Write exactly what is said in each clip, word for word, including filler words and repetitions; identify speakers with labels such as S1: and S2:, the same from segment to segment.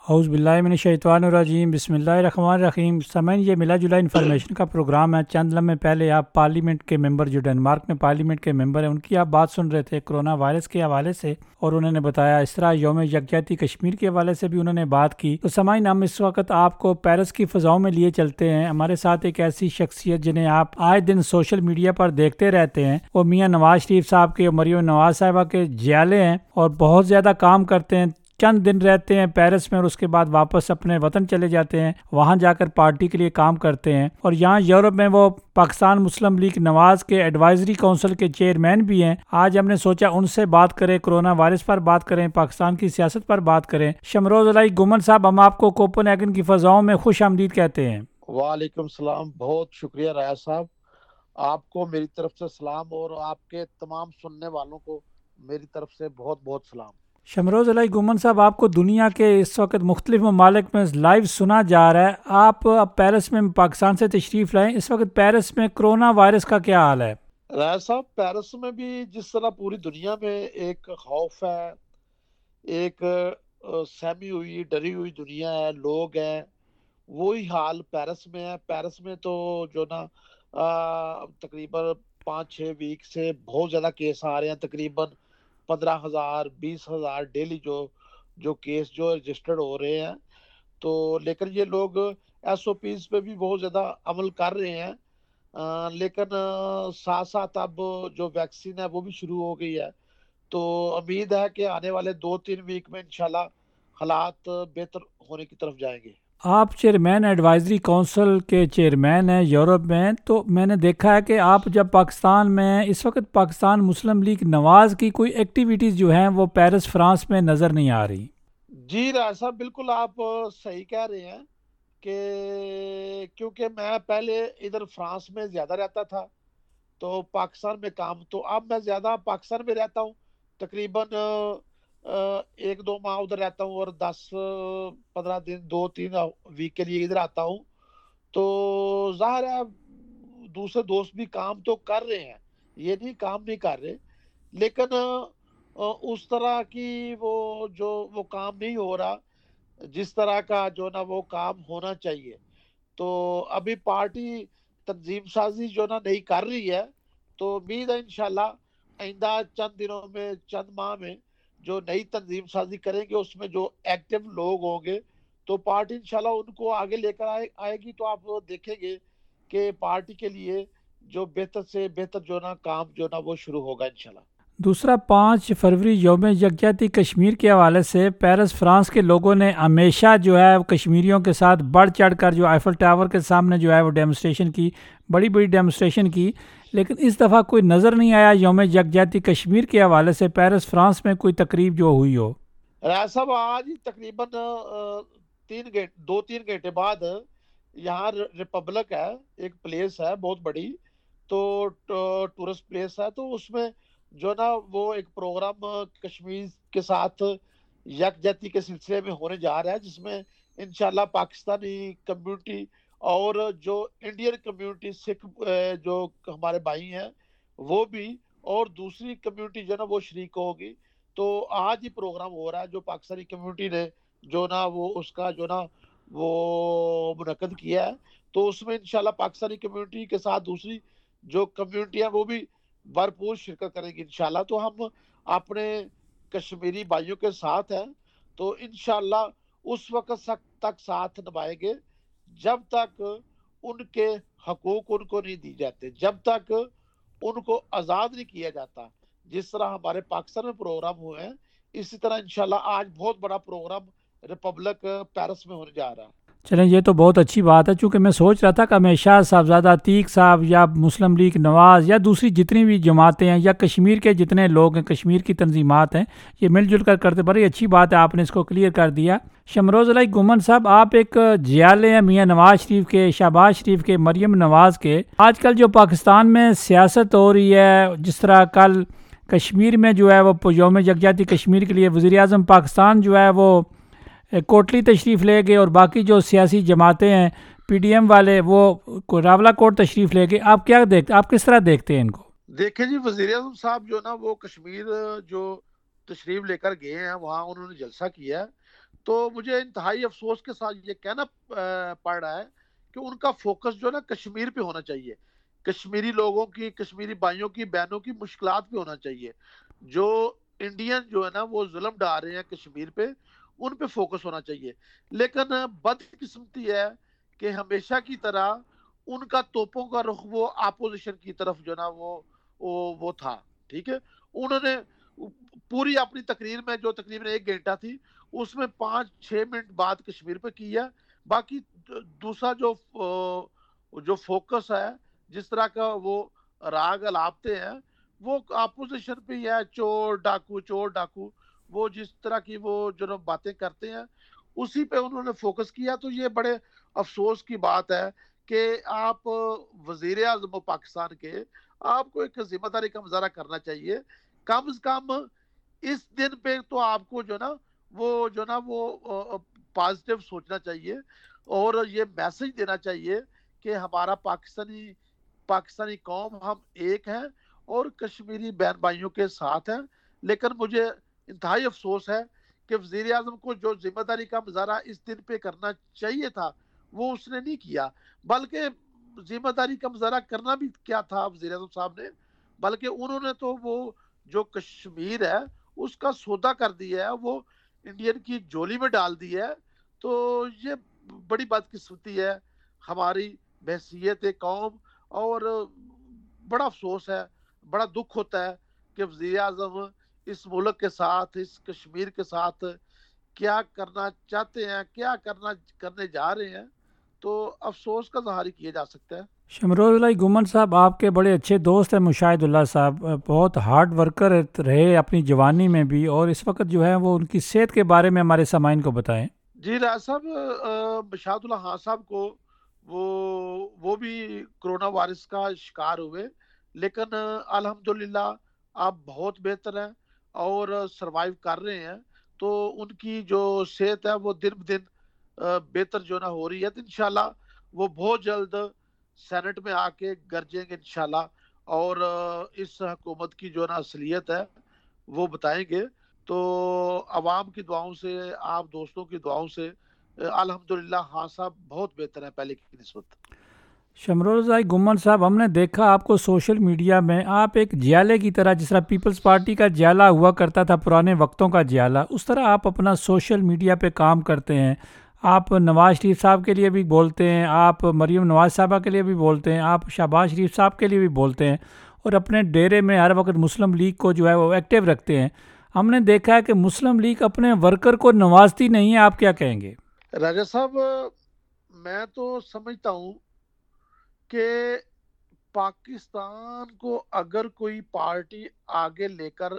S1: اعوذ باللہ من الشیطان الرجیم، بسم اللہ الرحمن الرحیم۔ سامعین، یہ ملا جلا انفارمیشن کا پروگرام ہے۔ چند لمحے پہلے آپ پارلیمنٹ کے ممبر جو ڈنمارک میں پارلیمنٹ کے ممبر ہیں، ان کی آپ بات سن رہے تھے کرونا وائرس کے حوالے سے، اور انہوں نے بتایا اس طرح یوم یکجہتی کشمیر کے حوالے سے بھی انہوں نے بات کی۔ تو سامعین، ہم اس وقت آپ کو پیرس کی فضاؤں میں لیے چلتے ہیں۔ ہمارے ساتھ ایک ایسی شخصیت جنہیں آپ آئے دن سوشل میڈیا پر دیکھتے رہتے ہیں، وہ میاں نواز شریف صاحب کے اور مریم نواز صاحبہ کے جیالے ہیں، اور بہت زیادہ کام کرتے ہیں۔ چند دن رہتے ہیں پیرس میں اور اس کے بعد واپس اپنے وطن چلے جاتے ہیں، وہاں جا کر پارٹی کے لیے کام کرتے ہیں، اور یہاں یورپ میں وہ پاکستان مسلم لیگ نواز کے ایڈوائزری کونسل کے چیئرمین بھی ہیں۔ آج ہم نے سوچا ان سے بات کریں، کرونا وائرس پر بات کریں، پاکستان کی سیاست پر بات کریں۔ شمروز علی گمن صاحب، ہم آپ کو کوپن ہیگن کی فضاؤں میں خوش آمدید کہتے ہیں۔
S2: وعلیکم السلام، بہت شکریہ ریاض صاحب، آپ کو میری طرف سے سلام، اور آپ کے تمام سننے والوں کو میری طرف سے بہت بہت سلام۔
S1: شمروز علی گمن صاحب، آپ کو دنیا کے اس وقت مختلف ممالک میں لائیو سنا جا رہا ہے۔ آپ اب پیرس میں پاکستان سے تشریف لائیں، اس وقت پیرس میں کرونا وائرس کا کیا حال ہے؟
S2: ریاض صاحب، پیرس میں بھی جس طرح پوری دنیا میں ایک خوف ہے، ایک سہمی ہوئی ڈری ہوئی دنیا ہے، لوگ ہیں، وہی حال پیرس میں ہے۔ پیرس میں تو جو نا تقریباً پانچ چھ ویک سے بہت زیادہ کیس آ رہے ہیں، تقریباً پندرہ ہزار بیس ہزار ڈیلی جو جو کیس جو رجسٹرڈ ہو رہے ہیں۔ تو لیکن یہ لوگ ایس او پیز پہ بھی بہت زیادہ عمل کر رہے ہیں، آ, لیکن آ, ساتھ ساتھ اب جو ویکسین ہے وہ بھی شروع ہو گئی ہے، تو امید ہے کہ آنے والے دو تین ویک میں انشاءاللہ حالات بہتر ہونے کی طرف جائیں گے۔
S1: آپ چیئرمین ایڈوائزری کونسل کے چیئرمین ہیں یورپ میں، تو میں نے دیکھا ہے کہ آپ جب پاکستان میں اس وقت پاکستان مسلم لیگ نواز کی کوئی ایکٹیویٹیز جو ہیں وہ پیرس فرانس میں نظر نہیں آ رہی۔
S2: جی راج صاحب، بالکل آپ صحیح کہہ رہے ہیں کہ کیونکہ میں پہلے ادھر فرانس میں زیادہ رہتا تھا، تو پاکستان میں کام، تو اب میں زیادہ پاکستان میں رہتا ہوں، تقریباً ایک دو ماہ ادھر رہتا ہوں، اور دس پندرہ دن دو تین ویک کے لیے ادھر آتا ہوں۔ تو ظاہر ہے دوسرے دوست بھی کام تو کر رہے ہیں، یہ نہیں کام نہیں کر رہے، لیکن اس طرح کی وہ جو وہ کام نہیں ہو رہا جس طرح کا جو نا وہ کام ہونا چاہیے۔ تو ابھی پارٹی تنظیم سازی جو نا نہیں کر رہی ہے، تو امید ہے انشاءاللہ آئندہ چند دنوں میں چند ماہ میں جو نئی تنظیم سازی کریں گے، اس میں جو ایکٹیو لوگ ہوں گے تو پارٹی انشاءاللہ ان کو آگے لے کر آئے آئے گی، تو آپ دیکھیں گے کہ پارٹی کے لیے جو بہتر سے بہتر جو نا کام جو نا وہ شروع ہوگا انشاءاللہ۔
S1: دوسرا، پانچ فروری یوم یکجہتی کشمیر کے حوالے سے پیرس فرانس کے لوگوں نے ہمیشہ جو ہے کشمیریوں کے ساتھ بڑھ چڑھ کر جو آئیفل ٹاور کے سامنے جو ہے وہ ڈیمونسٹریشن کی، بڑی بڑی ڈیمونسٹریشن کی، لیکن اس دفعہ کوئی نظر نہیں آیا یوم یکجہتی کشمیر کے حوالے سے پیرس فرانس میں کوئی تقریب جو ہوئی ہو۔
S2: ریاض صاحب، آج تقریباً تین گھنٹے دو تین گھنٹے بعد یہاں ریپبلک ہے، ایک پلیس ہے بہت بڑی، تو ٹورسٹ پلیس ہے، تو اس میں جو نا وہ ایک پروگرام کشمیر کے ساتھ یکجہتی کے سلسلے میں ہونے جا رہا ہے، جس میں انشاءاللہ پاکستانی کمیونٹی اور جو انڈین کمیونٹی سکھ جو ہمارے بھائی ہیں وہ بھی، اور دوسری کمیونٹی جو نا وہ شریک ہوگی۔ تو آج ہی پروگرام ہو رہا ہے جو پاکستانی کمیونٹی نے جو نا وہ اس کا جو نا وہ منعقد کیا ہے، تو اس میں انشاءاللہ پاکستانی کمیونٹی کے ساتھ دوسری جو کمیونٹی ہیں وہ بھی بھرپور شرکت کریں گی انشاءاللہ۔ تو ہم اپنے کشمیری بھائیوں کے ساتھ ہیں، تو انشاءاللہ اس وقت تک ساتھ نبھائیں گے جب تک ان کے حقوق ان کو نہیں دی جاتے، جب تک ان کو آزاد نہیں کیا جاتا۔ جس طرح ہمارے پاکستان میں پروگرام ہوئے ہیں، اسی طرح انشاءاللہ آج بہت بڑا پروگرام ریپبلک پیرس میں ہونے جا رہا ہے۔
S1: چلیں، یہ تو بہت اچھی بات ہے، چونکہ میں سوچ رہا تھا کہ ہمیشہ صاحبزادہ عتیق صاحب یا مسلم لیگ نواز یا دوسری جتنی بھی جماعتیں ہیں یا کشمیر کے جتنے لوگ ہیں، کشمیر کی تنظیمات ہیں، یہ مل جل کر کرتے، بڑی اچھی بات ہے، آپ نے اس کو کلیئر کر دیا۔ شمروز علی گمن صاحب، آپ ایک جیالے ہیں میاں نواز شریف کے، شہباز شریف کے، مریم نواز کے۔ آج کل جو پاکستان میں سیاست ہو رہی ہے، جس طرح کل کشمیر میں جو ہے وہ یوم یکجہتی کشمیر کے لیے وزیر اعظم پاکستان جو ہے وہ کوٹلی تشریف لے گئے، اور باقی جو سیاسی جماعتیں ہیں پی ڈی ایم والے وہ راولہ کوٹ تشریف لے گئے، آپ کیا دیکھتے آپ کس طرح دیکھتے ہیں ان کو؟
S2: دیکھیں جی، وزیر اعظم صاحب جو نا وہ کشمیر جو تشریف لے کر گئے ہیں، وہاں انہوں نے جلسہ کیا ہے، تو مجھے انتہائی افسوس کے ساتھ یہ کہنا پڑ رہا ہے کہ ان کا فوکس جو ہے نا کشمیر پہ ہونا چاہیے، کشمیری لوگوں کی، کشمیری بھائیوں کی، بہنوں کی مشکلات پہ ہونا چاہیے. جو انڈین جو ہے نا وہ ظلم ڈال رہے ہیں کشمیر پہ، ان پہ فوکس ہونا چاہیے. لیکن بدقسمتی ہے کہ ہمیشہ کی طرح ان کا توپوں کا رخ وہ اپوزیشن کی طرف جو نا وہ وہ, وہ تھا. ٹھیک ہے، انہوں نے پوری اپنی تقریر میں جو تقریباً ایک گھنٹہ تھی اس میں پانچ چھ منٹ بات کشمیر پہ کی ہے. باقی دوسرا جو جو فوکس ہے، جس طرح کا وہ راگ الاپتے ہیں، وہ اپوزیشن پہ ہی ہے. چور ڈاکو چور ڈاکو وہ جس طرح کی وہ جو باتیں کرتے ہیں اسی پہ انہوں نے فوکس کیا. تو یہ بڑے افسوس کی بات ہے کہ آپ وزیر اعظم پاکستان کے، آپ کو ایک ذمہ داری کا مظاہرہ کرنا چاہیے. کم از کم اس دن پہ تو آپ کو جو نا وہ جو نا وہ پازیٹیو سوچنا چاہیے اور یہ میسج دینا چاہیے کہ ہمارا پاکستانی پاکستانی قوم ہم ایک ہیں اور کشمیری بہن بھائیوں کے ساتھ ہیں. لیکن مجھے انتہائی افسوس ہے کہ وزیر اعظم کو جو ذمہ داری کا مظاہرہ اس دن پہ کرنا چاہیے تھا وہ اس نے نہیں کیا. بلکہ ذمہ داری کا مظاہرہ کرنا بھی کیا تھا وزیر اعظم صاحب نے، بلکہ انہوں نے تو وہ جو کشمیر ہے اس کا سودا کر دیا ہے، وہ انڈین کی جولی میں ڈال دی ہے. تو یہ بڑی بدقسمتی ہے ہماری بحثیت قوم، اور بڑا افسوس ہے، بڑا دکھ ہوتا ہے کہ وزیر اعظم اس ملک کے ساتھ، اس کشمیر کے ساتھ کیا کرنا چاہتے ہیں، کیا کرنا کرنے جا رہے ہیں. تو افسوس کا اظہار کیا جا سکتا ہے.
S1: شمروز اللہ گمن صاحب آپ کے بڑے اچھے دوست ہیں مشاہد اللہ صاحب، بہت ہارڈ ورکر رہے اپنی جوانی میں بھی، اور اس وقت جو ہے وہ ان کی صحت کے بارے میں ہمارے سامعین کو بتائیں.
S2: جی راج صاحب، مشاہد اللہ خان صاحب کو وہ وہ بھی کرونا وائرس کا شکار ہوئے، لیکن الحمدللہ آپ بہت بہتر ہیں اور سروائیو کر رہے ہیں. تو ان کی جو صحت ہے وہ دن بدن بہتر جو نہ ہو رہی ہے. تو انشاءاللہ وہ بہت جلد سینٹ میں آ کے گرجیں گے انشاءاللہ، اور اس حکومت کی جو نا اصلیت ہے وہ بتائیں گے. تو عوام کی دعاؤں سے، آپ دوستوں کی دعاؤں سے الحمدللہ خان صاحب بہت بہتر ہیں پہلے کی نسبت.
S1: شمروز بھائی گمن صاحب، ہم نے دیکھا آپ کو سوشل میڈیا میں، آپ ایک جیالے کی طرح، جس طرح پیپلز پارٹی کا جیالہ ہوا کرتا تھا پرانے وقتوں کا جیالہ، اس طرح آپ اپنا سوشل میڈیا پہ کام کرتے ہیں. آپ نواز شریف صاحب کے لیے بھی بولتے ہیں، آپ مریم نواز صاحبہ کے لیے بھی بولتے ہیں، آپ شہباز شریف صاحب کے لیے بھی بولتے ہیں، اور اپنے ڈیرے میں ہر وقت مسلم لیگ کو جو ہے وہ ایکٹیو رکھتے ہیں. ہم نے دیکھا ہے کہ مسلم لیگ اپنے ورکر کو نوازتی نہیں ہے، آپ کیا کہیں گے؟
S2: راجہ صاحب، میں تو سمجھتا ہوں کہ پاکستان کو اگر کوئی پارٹی آگے لے کر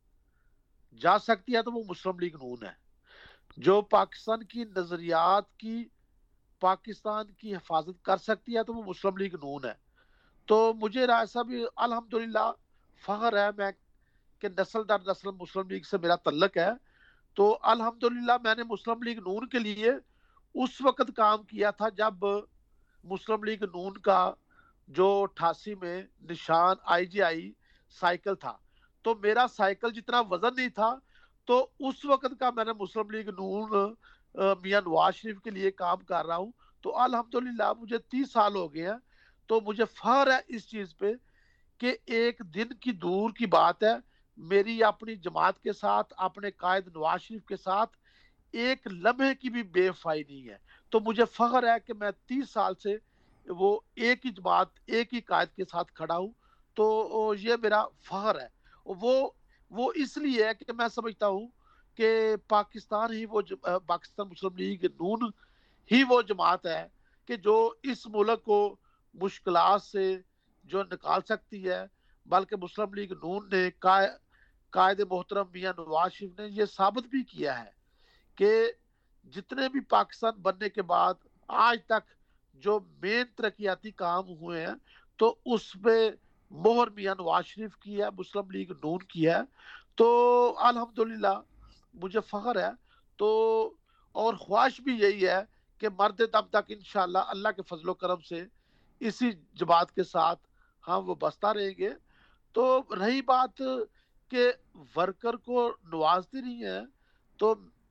S2: جا سکتی ہے تو وہ مسلم لیگ نون ہے. جو پاکستان کی نظریات کی، پاکستان کی حفاظت کر سکتی ہے تو وہ مسلم لیگ نون ہے. تو مجھے رائے صاحب الحمدللہ فخر ہے میں کہ نسل در نسل مسلم لیگ سے میرا تعلق ہے. تو الحمدللہ میں نے مسلم لیگ نون کے لیے اس وقت کام کیا تھا جب مسلم لیگ نون کا جو اٹھاسی میں نشان آئی جی آئی سائیکل تھا، تو میرا سائیکل جتنا وزن نہیں تھا. تو اس وقت کا میں نے مسلم لیگ نون میاں نواز شریف کے لیے کام کر رہا ہوں. تو الحمدللہ مجھے تیس سال ہو گئے ہیں. تو مجھے فخر ہے اس چیز پہ کہ ایک دن کی دور کی بات ہے، میری اپنی جماعت کے ساتھ، اپنے قائد نواز شریف کے ساتھ ایک لمحے کی بھی بے وفائی نہیں ہے. تو مجھے فخر ہے کہ میں تیس سال سے وہ ایک ہی جماعت، ایک ہی قائد کے ساتھ کھڑا ہوں. تو یہ میرا فخر ہے. وہ وہ اس لیے ہے کہ میں سمجھتا ہوں کہ پاکستان ہی وہ پاکستان مسلم لیگ نون ہی وہ جماعت ہے کہ جو اس ملک کو مشکلات سے جو نکال سکتی ہے. بلکہ مسلم لیگ نون نے قائد محترم میاں نواز شریف نے یہ ثابت بھی کیا ہے کہ جتنے بھی پاکستان بننے کے بعد آج تک جو مین ترقیاتی کام ہوئے ہیں تو اس پہ مہر میاں نواز شریف کی ہے، مسلم لیگ نون کی ہے. تو الحمدللہ مجھے فخر ہے. تو اور خواہش بھی یہی ہے کہ مرد دم تک انشاءاللہ اللہ کے فضل و کرم سے اسی جماعت کے ساتھ ہم وہ بستا رہیں گے. تو رہی بات کہ ورکر کو نوازتی نہیں ہے، تو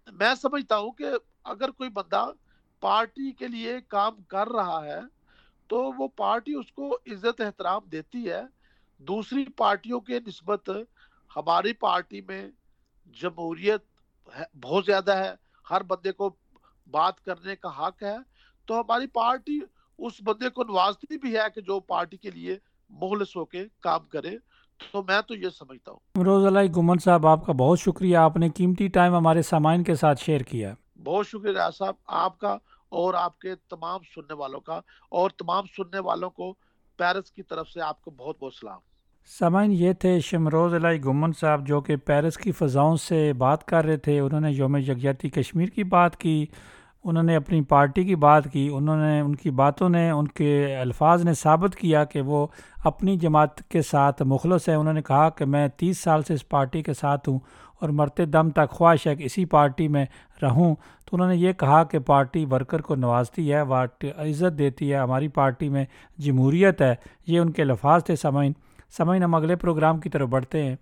S2: میں سمجھتا ہوں کہ اگر کوئی بندہ پارٹی کے لیے کام کر رہا ہے تو وہ پارٹی اس کو عزت احترام دیتی ہے. دوسری پارٹیوں کے نسبت ہماری پارٹی میں جمہوریت ہے بہت زیادہ ہے، ہر بندے کو بات کرنے کا حق ہے، تو ہماری پارٹی اس بندے کو نوازتی بھی ہے کہ جو پارٹی کے لیے مخلص ہو کے کام کرے. تو میں تو یہ سمجھتا ہوں.
S1: امروز علی گمن صاحب، آپ کا بہت شکریہ، آپ نے قیمتی ٹائم ہمارے سامعین کے ساتھ شیئر کیا.
S2: بہت شکریہ ریاض صاحب آپ کا اور آپ کے تمام سننے والوں کا، اور تمام سننے والوں کو پیرس کی طرف سے آپ کو بہت بہت سلام.
S1: سامعین، یہ تھے شمروز علی گمن صاحب جو کہ پیرس کی فضاؤں سے بات کر رہے تھے. انہوں نے یوم یکجہتی کشمیر کی بات کی، انہوں نے اپنی پارٹی کی بات کی. انہوں نے ان کی باتوں نے، ان کے الفاظ نے ثابت کیا کہ وہ اپنی جماعت کے ساتھ مخلص ہیں. انہوں نے کہا کہ میں تیس سال سے اس پارٹی کے ساتھ ہوں اور مرتے دم تک خواہش ہے کہ اسی پارٹی میں رہوں. تو انہوں نے یہ کہا کہ پارٹی ورکر کو نوازتی ہے، عزت دیتی ہے، ہماری پارٹی میں جمہوریت ہے. یہ ان کے الفاظ تھے. سامعین سامعین ہم اگلے پروگرام کی طرف بڑھتے ہیں.